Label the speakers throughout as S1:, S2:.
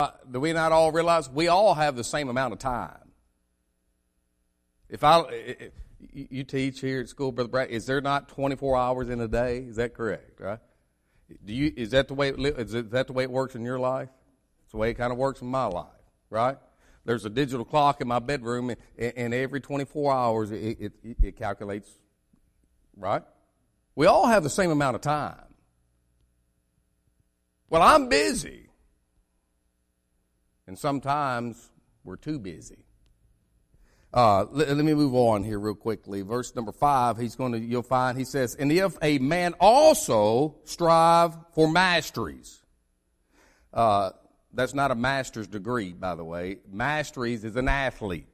S1: Do we not all realize we all have the same amount of time? You teach here at school, Brother Brad, is there not 24 hours in a day? Is that correct, right? Is that the way it works in your life? It's the way it kind of works in my life, right? There's a digital clock in my bedroom, and every 24 hours it calculates, right? We all have the same amount of time. Well, I'm busy. And sometimes we're too busy. Let me move on here real quickly. Verse number 5, you'll find, he says, and if a man also strive for masteries. That's not a master's degree, by the way. Masteries is an athlete.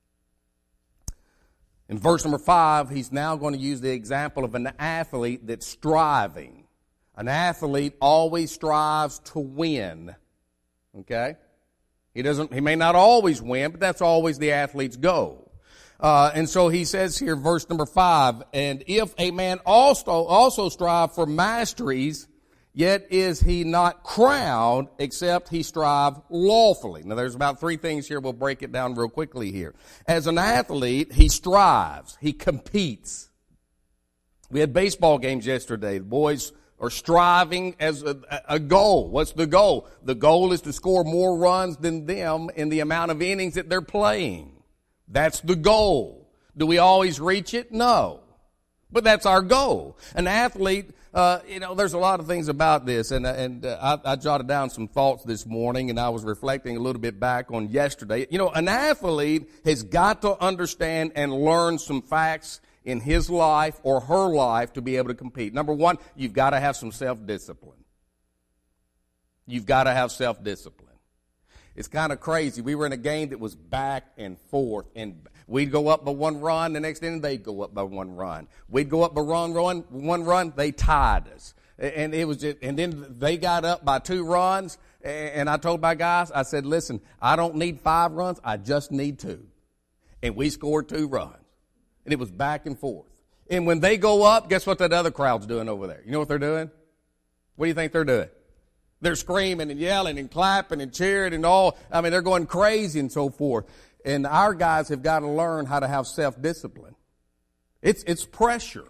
S1: In verse number 5, he's now going to use the example of an athlete that's striving. An athlete always strives to win. Okay? He may not always win, but that's always the athlete's goal. And so he says here, verse number 5, and if a man also strive for masteries, yet is he not crowned, except he strive lawfully. Now there's about 3 things here. We'll break it down real quickly here. As an athlete, he strives. He competes. We had baseball games yesterday. The boys are striving as a goal. What's the goal? The goal is to score more runs than them in the amount of innings that they're playing. That's the goal. Do we always reach it? No. But that's our goal. An athlete, there's a lot of things about this, and I jotted down some thoughts this morning, and I was reflecting a little bit back on yesterday. An athlete has got to understand and learn some facts in his life or her life to be able to compete. Number 1, you've got to have some self-discipline. You've got to have self-discipline. It's kind of crazy. We were in a game that was back and forth, and we'd go up by 1 run. The next inning, they'd go up by 1 run. We'd go up by one run. They tied us, and it was and then they got up by 2 runs. And I told my guys, I said, "Listen, I don't need 5 runs. I just need 2." And we scored 2 runs. And it was back and forth. And when they go up, guess what that other crowd's doing over there? You know what they're doing? What do you think they're doing? They're screaming and yelling and clapping and cheering and all. I mean, they're going crazy and so forth. And our guys have got to learn how to have self-discipline. It's pressure.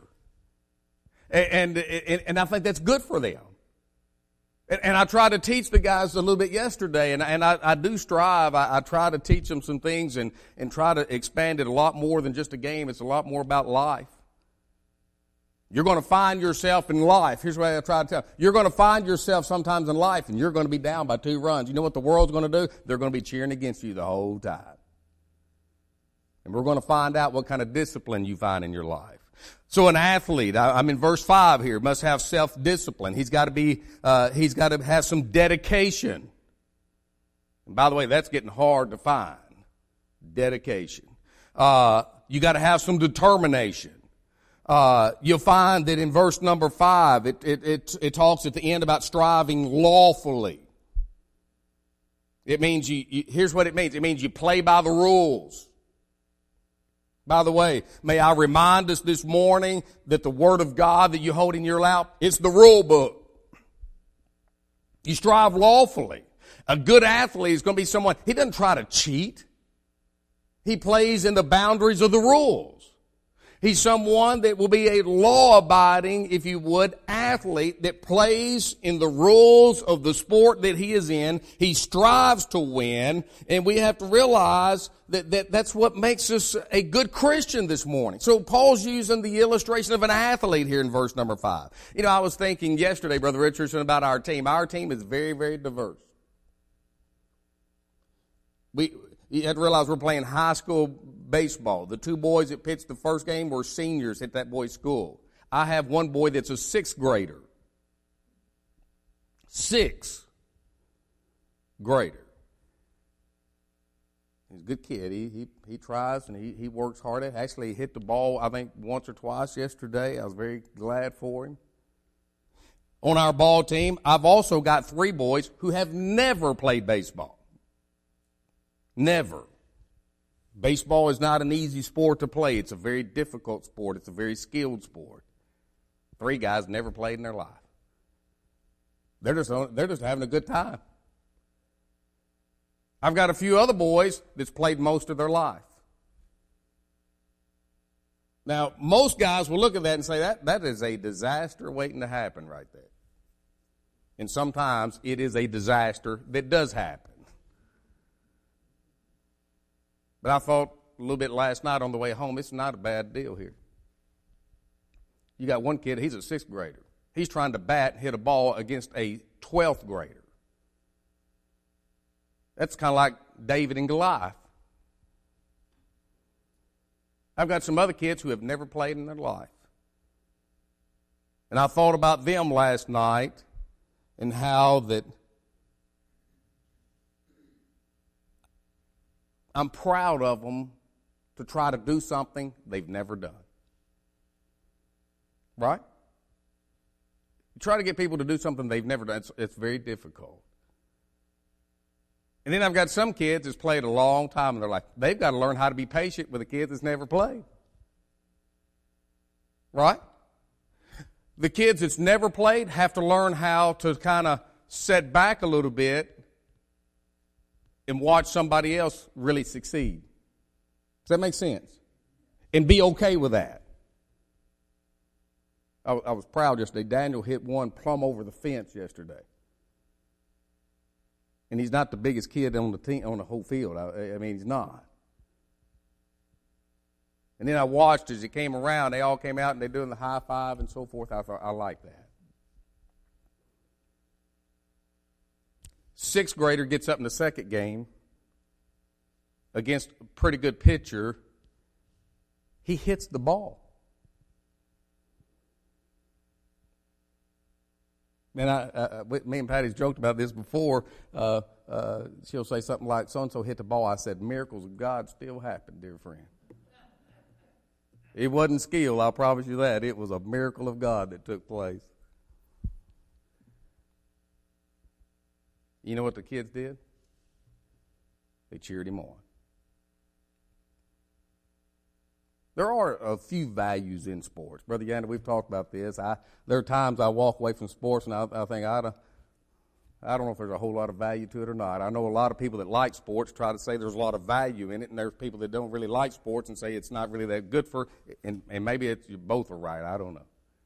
S1: And I think that's good for them. And I tried to teach the guys a little bit yesterday, and I do strive. I try to teach them some things and try to expand it a lot more than just a game. It's a lot more about life. You're going to find yourself in life. Here's what I try to tell you. You're going to find yourself sometimes in life, and you're going to be down by 2 runs. You know what the world's going to do? They're going to be cheering against you the whole time. And we're going to find out what kind of discipline you find in your life. So an athlete, I'm in verse 5 here, must have self-discipline. He's got to have some dedication. And by the way, that's getting hard to find. Dedication. You got to have some determination. You'll find that in verse number 5, it talks at the end about striving lawfully. It means here's what it means. It means you play by the rules. By the way, may I remind us this morning that the Word of God that you hold in your lap, it's the rule book. You strive lawfully. A good athlete is going to be someone, he doesn't try to cheat. He plays in the boundaries of the rules. He's someone that will be a law-abiding, if you would, athlete that plays in the rules of the sport that he is in. He strives to win, and we have to realize that's what makes us a good Christian this morning. So Paul's using the illustration of an athlete here in verse number 5. I was thinking yesterday, Brother Richardson, about our team. Our team is very, very diverse. You have to realize we're playing high school baseball. The 2 boys that pitched the first game were seniors at that boy's school. I have one boy that's a 6th grader. 6th grader. He's a good kid. He tries and he works hard. Actually, he hit the ball, I think, once or twice yesterday. I was very glad for him. On our ball team, I've also got 3 boys who have never played baseball. Never. Baseball is not an easy sport to play. It's a very difficult sport. It's a very skilled sport. 3 guys never played in their life. They're just having a good time. I've got a few other boys that's played most of their life. Now, most guys will look at that and say, that is a disaster waiting to happen right there. And sometimes it is a disaster that does happen. But I thought a little bit last night on the way home, it's not a bad deal here. You got one kid, he's a 6th grader. He's trying to bat and hit a ball against a 12th grader. That's kind of like David and Goliath. I've got some other kids who have never played in their life. And I thought about them last night and how that I'm proud of them to try to do something they've never done. Right? You try to get people to do something they've never done. It's very difficult. And then I've got some kids that's played a long time, and they're like, they've got to learn how to be patient with a kid that's never played. Right? The kids that's never played have to learn how to kind of set back a little bit and watch somebody else really succeed. Does that make sense? And be okay with that. I was proud yesterday. Daniel hit one plumb over the fence yesterday. And he's not the biggest kid on the team, on the whole field. I mean, he's not. And then I watched as he came around. They all came out and they're doing the high five and so forth. I thought, I like that. 6th grader gets up in the second game against a pretty good pitcher. He hits the ball. And me and Patty's joked about this before. She'll say something like, so-and-so hit the ball. I said, miracles of God still happen, dear friend. It wasn't skill, I promise you that. It was a miracle of God that took place. You know what the kids did? They cheered him on. There are a few values in sports. Brother Yander, we've talked about this. There are times I walk away from sports and I think, I don't know if there's a whole lot of value to it or not. I know a lot of people that like sports try to say there's a lot of value in it, and there's people that don't really like sports and say it's not really that good for, and maybe you both are right. I don't know.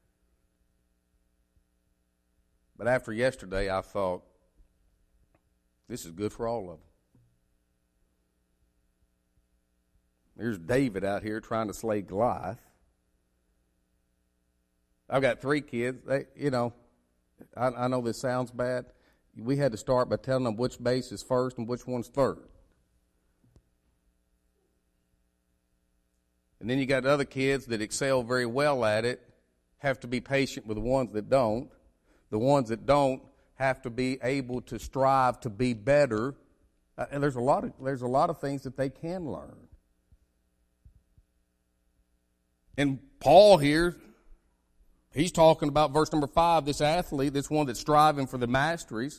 S1: But after yesterday, I thought, this is good for all of them. There's David out here trying to slay Goliath. I've got 3 kids. I know this sounds bad. We had to start by telling them which base is first and which one's third. And then you got other kids that excel very well at it, have to be patient with the ones that don't. The ones that don't have to be able to strive to be better. And there's a lot of things that they can learn. And Paul here, he's talking about verse number 5, this athlete, this one that's striving for the masteries.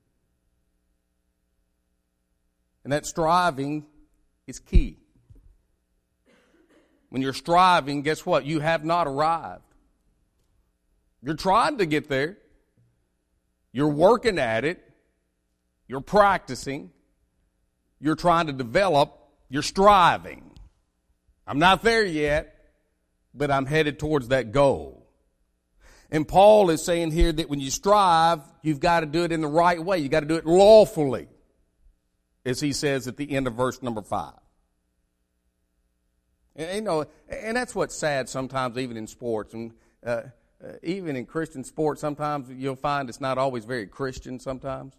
S1: And that striving is key. When you're striving, guess what? You have not arrived. You're trying to get there. You're working at it. You're practicing. You're trying to develop. You're striving. I'm not there yet, but I'm headed towards that goal. And Paul is saying here that when you strive, you've got to do it in the right way. You've got to do it lawfully, as he says at the end of verse number 5. And that's what's sad sometimes, even in sports. And even in Christian sports, sometimes you'll find it's not always very Christian sometimes.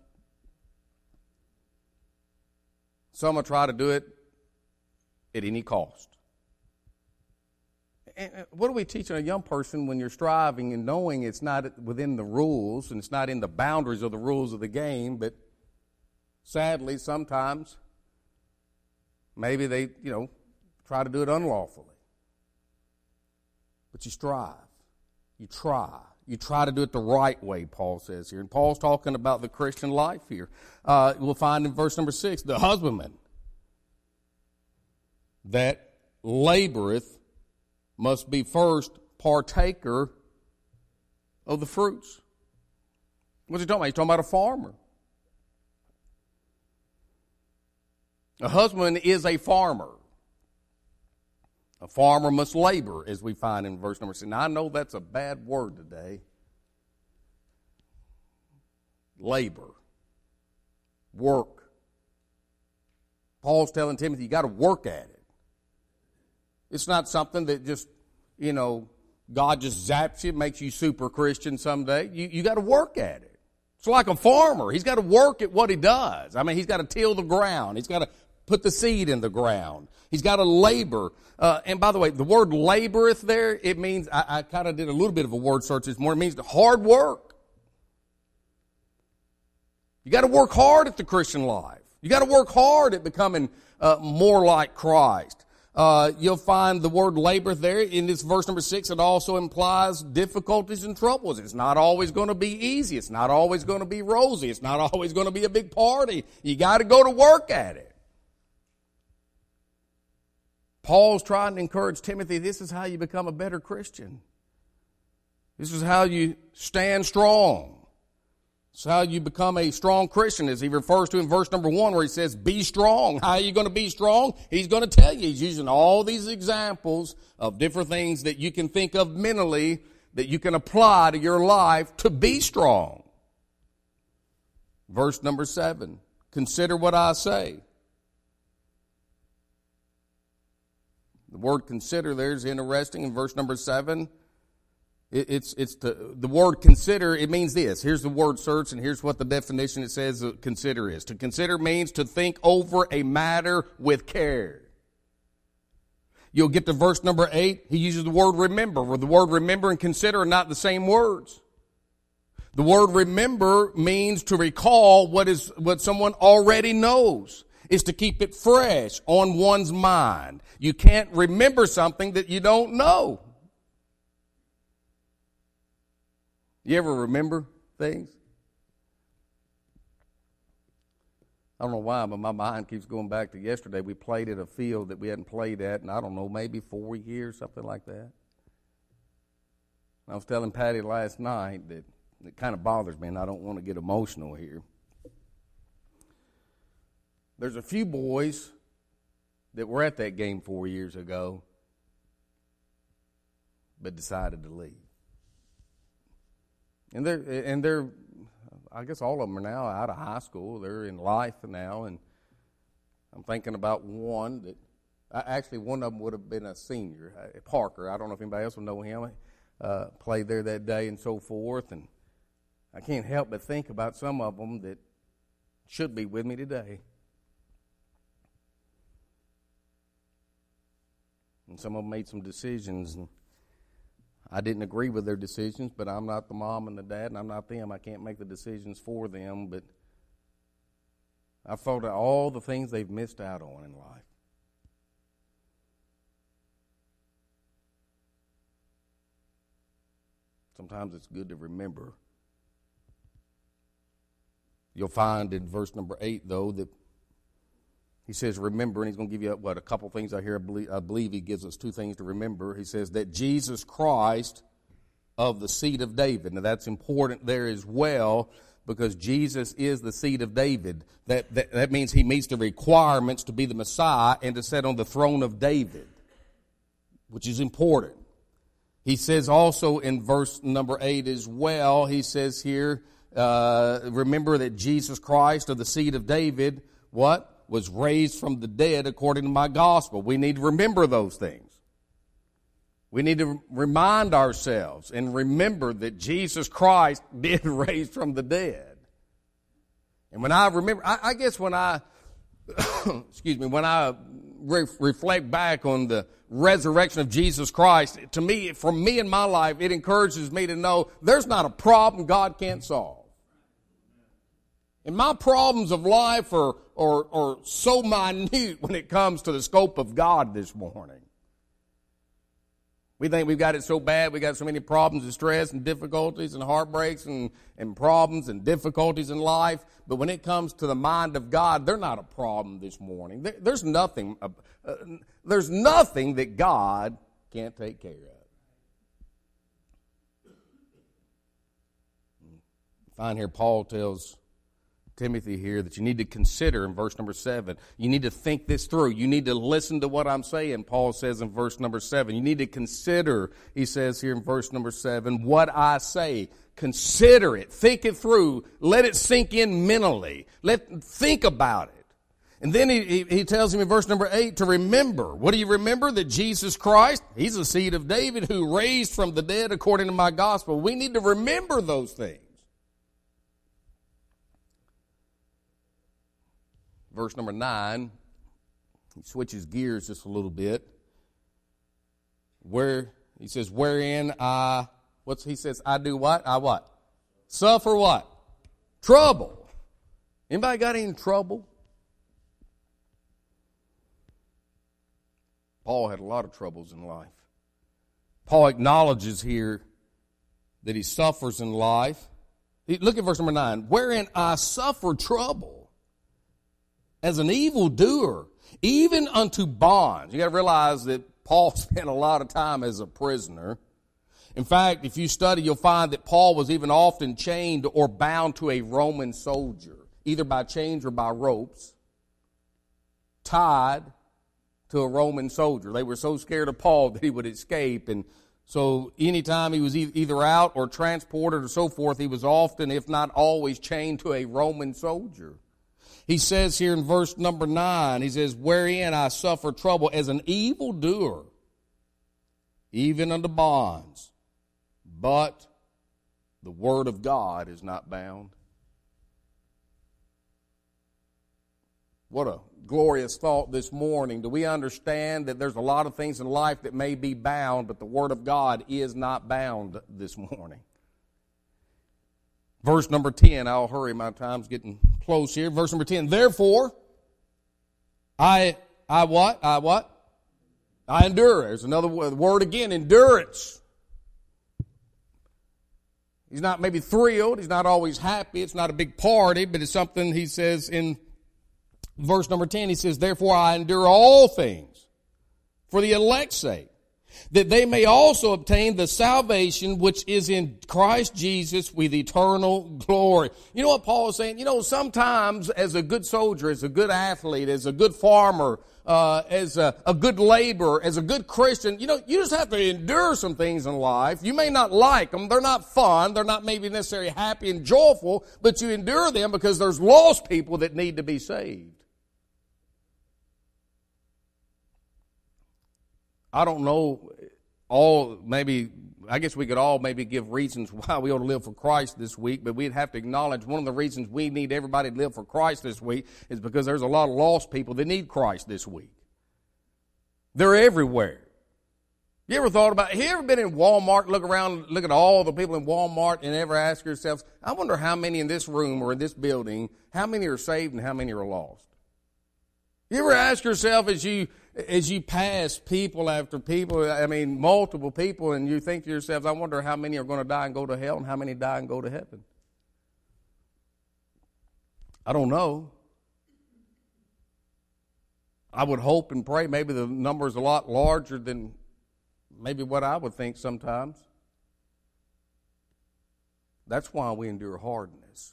S1: Some will try to do it at any cost. And what are we teaching a young person when you're striving and knowing it's not within the rules and it's not in the boundaries of the rules of the game, but sadly sometimes maybe they, try to do it unlawfully. But you strive. You try. You try to do it the right way, Paul says here. And Paul's talking about the Christian life here. We'll find in verse number 6, the husbandman that laboreth must be first partaker of the fruits. What's he talking about? He's talking about a farmer. A husband is a farmer. A farmer must labor, as we find in verse number 6. Now, I know that's a bad word today. Labor. Work. Paul's telling Timothy, you got to work at it. It's not something that just, God just zaps you, makes you super Christian someday. You got to work at it. It's like a farmer. He's got to work at what he does. I mean, he's got to till the ground. He's got to put the seed in the ground. He's got to labor. And by the way, the word laboreth there, it means, I kind of did a little bit of a word search this morning. It means hard work. You got to work hard at the Christian life. You got to work hard at becoming more like Christ. You'll find the word labor there in this verse number 6. It also implies difficulties and troubles. It's not always going to be easy. It's not always going to be rosy. It's not always going to be a big party. You got to go to work at it. Paul's trying to encourage Timothy, this is how you become a better Christian. This is how you stand strong. It's how you become a strong Christian, as he refers to in verse number 1, where he says, be strong. How are you going to be strong? He's going to tell you. He's using all these examples of different things that you can think of mentally that you can apply to your life to be strong. Verse number 7, consider what I say. The word consider there is interesting in verse number 7. It's the word consider, it means this. Here's the word search, and here's what the definition it says consider is. To consider means to think over a matter with care. You'll get to verse number 8, he uses the word remember, where the word remember and consider are not the same words. The word remember means to recall what someone already knows. Is to keep it fresh on one's mind. You can't remember something that you don't know. You ever remember things? I don't know why, but my mind keeps going back to yesterday. We played at a field that we hadn't played at in, I don't know, maybe 4 years, something like that. I was telling Patty last night that it kind of bothers me, and I don't want to get emotional here. There's a few boys that were at that game 4 years ago but decided to leave. And they're I guess all of them are now out of high school. They're in life now, and I'm thinking about one that actually one of them would have been a senior, Parker. I don't know if anybody else will know him. Played there that day and so forth, and I can't help but think about some of them that should be with me today. And some of them made some decisions, and I didn't agree with their decisions, but I'm not the mom and the dad, and I'm not them. I can't make the decisions for them, but I thought of all the things they've missed out on in life. Sometimes it's good to remember. You'll find in verse number 8, though, that he says, remember, and he's going to give you, a couple things I hear. I believe he gives us two things to remember. He says that Jesus Christ of the seed of David. Now, that's important there as well, because Jesus is the seed of David. That means he meets the requirements to be the Messiah and to sit on the throne of David, which is important. He says also in verse number 8 as well, he says here, remember that Jesus Christ of the seed of David, what? Was raised from the dead according to my gospel. We need to remember those things. We need to remind ourselves and remember that Jesus Christ did raise from the dead. And when I remember, I guess when I, when I reflect back on the resurrection of Jesus Christ, to me, for me in my life, it encourages me to know there's not a problem God can't solve. And my problems of life are so minute when it comes to the scope of God this morning. We think we've got it so bad, we got so many problems and stress and difficulties and heartbreaks and problems and difficulties in life. But when it comes to the mind of God, they're not a problem this morning. There's nothing that God can't take care of. Find here Paul tells Timothy here that you need to consider in verse number 7. You need to think this through. You need to listen to what I'm saying, Paul says in verse number 7. You need to consider, he says here in verse number 7, what I say. Consider it. Think it through. Let it sink in mentally. Think about it. And then he tells him in verse number 8 to remember. What do you remember? That Jesus Christ, he's the seed of David who raised from the dead according to my gospel. We need to remember those things. Verse number 9, he switches gears just a little bit. He says, wherein I do what? I what? Suffer what? Trouble. Anybody got any trouble? Paul had a lot of troubles in life. Paul acknowledges here that he suffers in life. Look at verse number 9. Wherein I suffer trouble as an evildoer, even unto bonds. You got to realize that Paul spent a lot of time as a prisoner. In fact, if you study, you'll find that Paul was even often chained or bound to a Roman soldier, either by chains or by ropes, tied to a Roman soldier. They were so scared of Paul that he would escape, and so anytime he was either out or transported or so forth, he was often, if not always, chained to a Roman soldier. He says here in verse number 9, he says, wherein I suffer trouble as an evildoer, even unto bonds. But the word of God is not bound. What a glorious thought this morning. Do we understand that there's a lot of things in life that may be bound, but the word of God is not bound this morning? Verse number 10, I'll hurry, my time's getting close here. Verse number 10, therefore, I what? I endure. There's another word again, endurance. He's not maybe thrilled. He's not always happy. It's not a big party, but it's something he says in verse number 10. He says, therefore I endure all things for the elect's sake, that they may also obtain the salvation which is in Christ Jesus with eternal glory. You know what Paul is saying? You know, sometimes as a good soldier, as a good athlete, as a good farmer, as a good laborer, as a good Christian, you know, you just have to endure some things in life. You may not like them. They're not fun. They're not maybe necessarily happy and joyful, but you endure them because there's lost people that need to be saved. I don't know I guess we could all maybe give reasons why we ought to live for Christ this week, but we'd have to acknowledge one of the reasons we need everybody to live for Christ this week is because there's a lot of lost people that need Christ this week. They're everywhere. You ever thought about it? You ever been in Walmart, look around, look at all the people in Walmart and ever ask yourselves, I wonder how many in this room or in this building, how many are saved and how many are lost? You ever ask yourself as you pass people after people, multiple people, and you think to yourselves, I wonder how many are going to die and go to hell and how many die and go to heaven? I don't know. I would hope and pray maybe the number is a lot larger than maybe what I would think sometimes. That's why we endure hardness.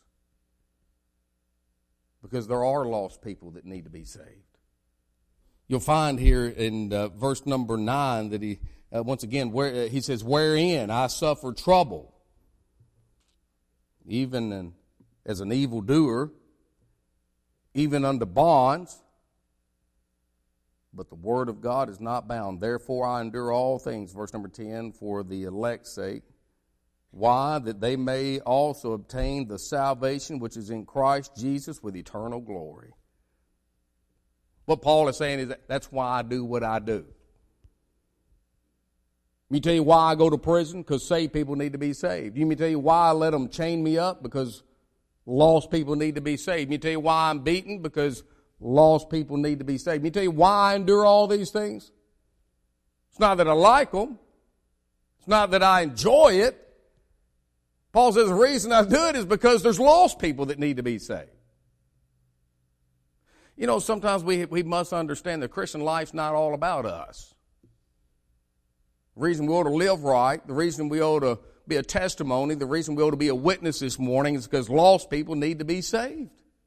S1: Because there are lost people that need to be saved. You'll find here in verse number 9 that he, once again, he says, wherein I suffer trouble, even as an evildoer, even unto bonds, but the word of God is not bound. Therefore I endure all things, verse number 10, for the elect's sake. Why? That they may also obtain the salvation which is in Christ Jesus with eternal glory. What Paul is saying is that's why I do what I do. Let me tell you why I go to prison, because saved people need to be saved. Let me tell you why I let them chain me up, because lost people need to be saved. Let me tell you why I'm beaten, because lost people need to be saved. Let me tell you why I endure all these things. It's not that I like them. It's not that I enjoy it. Paul says the reason I do it is because there's lost people that need to be saved. You know, sometimes we must understand the Christian life's not all about us. The reason we ought to live right, the reason we ought to be a testimony, the reason we ought to be a witness this morning is because lost people need to be saved.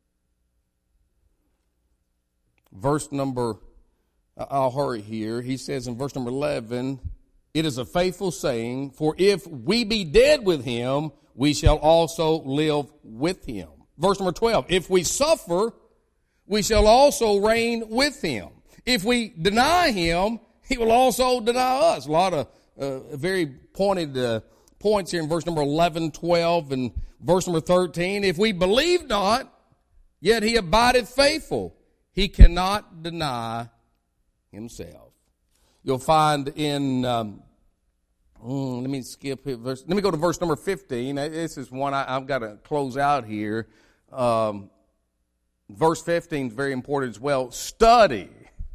S1: verse number, I'll hurry here. He says in verse number 11, it is a faithful saying, for if we be dead with him, we shall also live with him. Verse number 12, if we suffer, we shall also reign with him. If we deny him, he will also deny us. A lot of very pointed points here in verse number 11, 12, and verse number 13. If we believe not, yet he abideth faithful. He cannot deny himself. You'll find in, let me skip it. Let me go to verse number 15. This is one I've got to close out here. Verse 15 is very important as well. Study.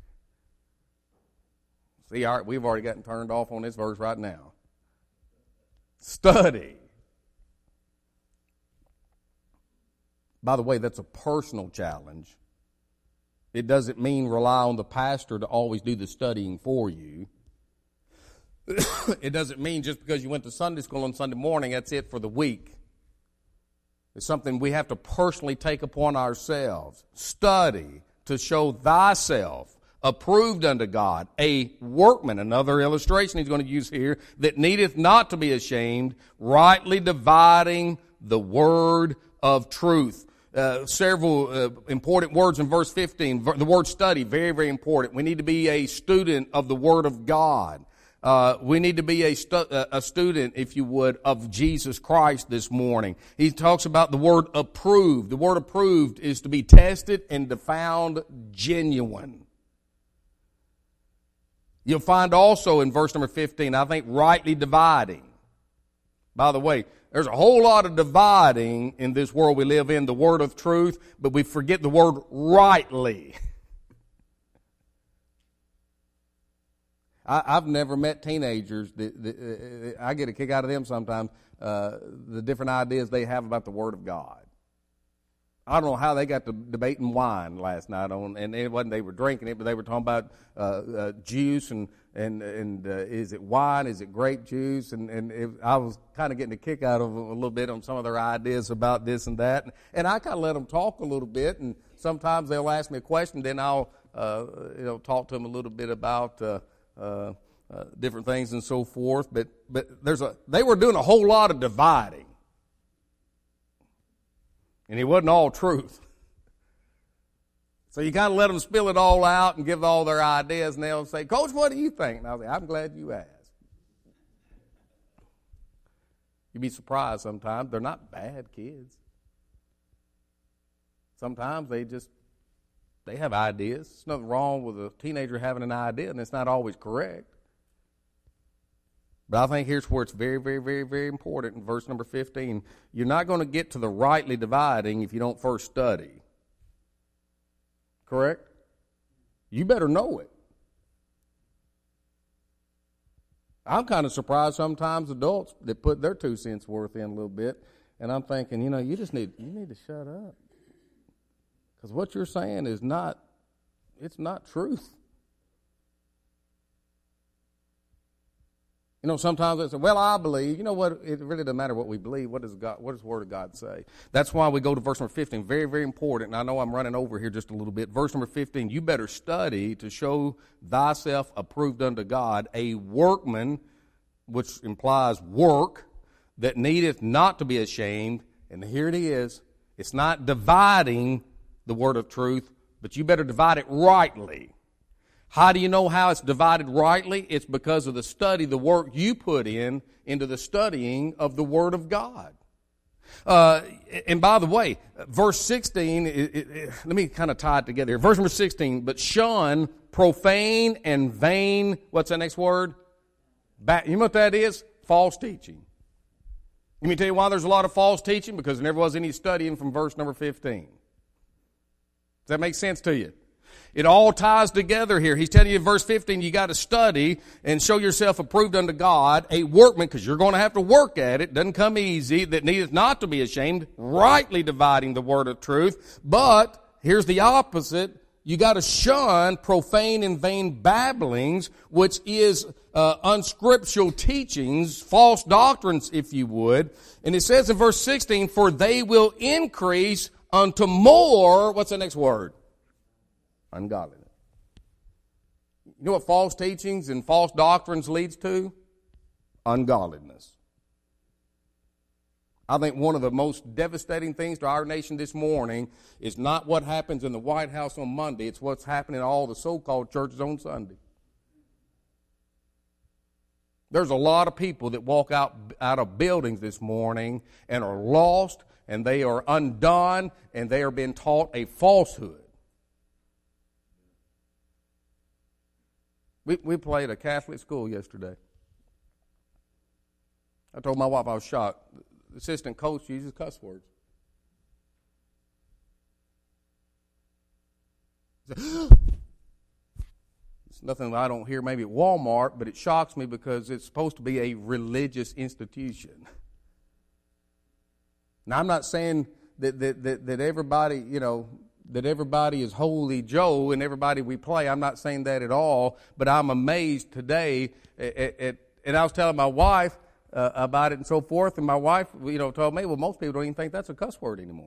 S1: See, we've already gotten turned off on this verse right now. Study. By the way, that's a personal challenge. It doesn't mean rely on the pastor to always do the studying for you. It doesn't mean just because you went to Sunday school on Sunday morning, that's it for the week. It's something we have to personally take upon ourselves. Study to show thyself approved unto God, a workman, another illustration he's going to use here, that needeth not to be ashamed, rightly dividing the word of truth. Several important words in verse 15. The word study, very, very important. We need to be a student of the Word of God. We need to be a student, if you would, of Jesus Christ this morning. He talks about the word approved. The word approved is to be tested and to found genuine. You'll find also in verse number 15, I think, rightly dividing. By the way, there's a whole lot of dividing in this world we live in, the word of truth, but we forget the word rightly. I've never met teenagers that I get a kick out of them sometimes, the different ideas they have about the Word of God. I don't know how they got to debating wine last night and it wasn't they were drinking it, but they were talking about juice and is it wine, is it grape juice, I was kind of getting a kick out of them a little bit on some of their ideas about this and that, and I kind of let them talk a little bit, and sometimes they'll ask me a question, then I'll talk to them a little bit about different things and so forth, but they were doing a whole lot of dividing. And it wasn't all truth. So you kind of let them spill it all out and give all their ideas, and they'll say, Coach, what do you think? And I'll say, I'm glad you asked. You'd be surprised sometimes. They're not bad kids. Sometimes they have ideas. There's nothing wrong with a teenager having an idea, and it's not always correct. But I think here's where it's very, very, very, very important in verse number 15. You're not going to get to the rightly dividing if you don't first study. Correct? You better know it. I'm kind of surprised sometimes adults that put their 2 cents worth in a little bit, and I'm thinking, you need to shut up. Because what you're saying is not truth. Sometimes they say, well, I believe. You know what? It really doesn't matter what we believe. What does the Word of God say? That's why we go to verse number 15. Very, very important. And I know I'm running over here just a little bit. Verse number 15, you better study to show thyself approved unto God, a workman, which implies work, that needeth not to be ashamed. And here it is. It's not dividing the word of truth, but you better divide it rightly. How do you know how it's divided rightly? It's because of the study, the work you put into the studying of the Word of God. And by the way, verse 16, let me kind of tie it together here. Verse number 16, but shun profane and vain, what's that next word? You know what that is? False teaching. Let me tell you why there's a lot of false teaching, because there never was any studying from verse number 15. Does that make sense to you? It all ties together here. He's telling you in verse 15, you got to study and show yourself approved unto God, a workman, because you're going to have to work at it. Doesn't come easy, that needeth not to be ashamed, rightly dividing the word of truth. But here's the opposite. You got to shun profane and vain babblings, which is unscriptural teachings, false doctrines, if you would. And it says in verse 16, for they will increase unto more, what's the next word? Ungodliness. You know what false teachings and false doctrines leads to? Ungodliness. I think one of the most devastating things to our nation this morning is not what happens in the White House on Monday, it's what's happening in all the so-called churches on Sunday. There's a lot of people that walk out of buildings this morning and are lost, and they are undone, and they are being taught a falsehood. We played a Catholic school yesterday. I told my wife I was shocked. The assistant coach uses cuss words. It's nothing I don't hear maybe at Walmart, but it shocks me because it's supposed to be a religious institution. Now, I'm not saying that everybody, that everybody is Holy Joe and everybody we play. I'm not saying that at all, but I'm amazed today and I was telling my wife about it and so forth, and my wife, told me, well, most people don't even think that's a cuss word anymore.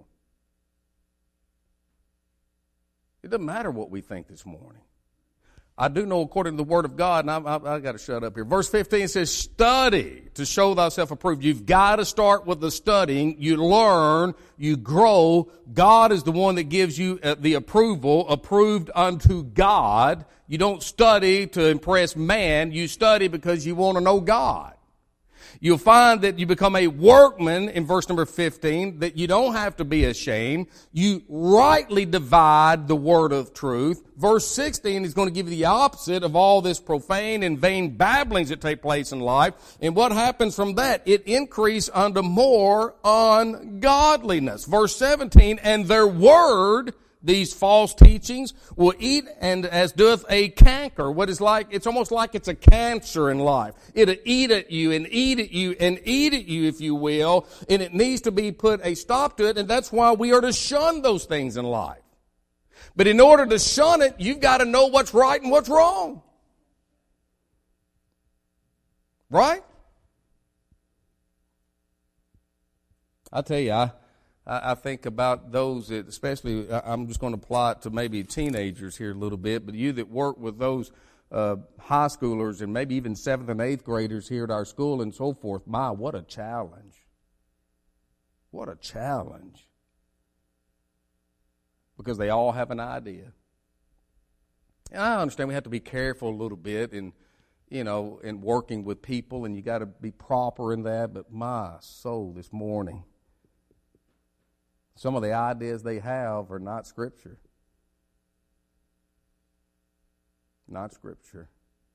S1: It doesn't matter what we think this morning. I do know according to the Word of God, and I got to shut up here. Verse 15 says, study to show thyself approved. You've got to start with the studying. You learn, you grow. God is the one that gives you the approval, approved unto God. You don't study to impress man. You study because you want to know God. You'll find that you become a workman in verse number 15, that you don't have to be ashamed. You rightly divide the word of truth. Verse 16 is going to give you the opposite of all this profane and vain babblings that take place in life. And what happens from that? It increase unto more ungodliness. Verse 17, and their word, these false teachings, will eat and as doeth a canker. It's almost like it's a cancer in life. It'll eat at you and eat at you and eat at you, if you will, and it needs to be put a stop to it, and that's why we are to shun those things in life. But in order to shun it, you've got to know what's right and what's wrong. Right? I tell you, I think about those that, especially, I'm just going to apply it to maybe teenagers here a little bit, but you that work with those high schoolers and maybe even 7th and 8th graders here at our school and so forth, my, what a challenge. What a challenge. Because they all have an idea. And I understand we have to be careful a little bit in working with people, and you got to be proper in that, but my soul this morning, some of the ideas they have are not Scripture. Not Scripture.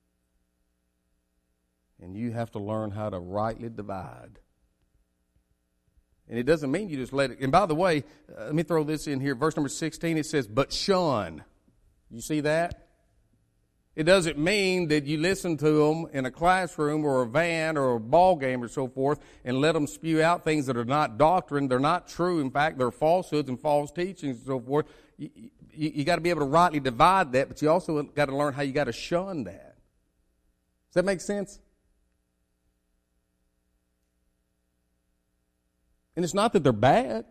S1: And you have to learn how to rightly divide. And it doesn't mean you just let it. And by the way, let me throw this in here. Verse number 16, it says, but shun. You see that? It doesn't mean that you listen to them in a classroom or a van or a ball game or so forth and let them spew out things that are not doctrine. They're not true. In fact, they're falsehoods and false teachings and so forth. You got to be able to rightly divide that, but you also got to learn how you got to shun that. Does that make sense? And it's not that they're bad.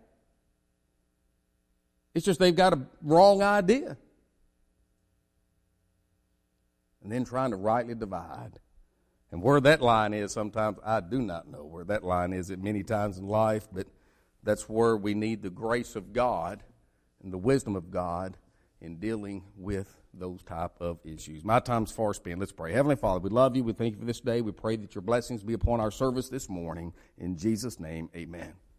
S1: It's just they've got a wrong idea. And then trying to rightly divide. And where that line is sometimes, I do not know where that line is at many times in life, but that's where we need the grace of God and the wisdom of God in dealing with those type of issues. My time's far spent. Let's pray. Heavenly Father, we love you. We thank you for this day. We pray that your blessings be upon our service this morning. In Jesus' name, amen.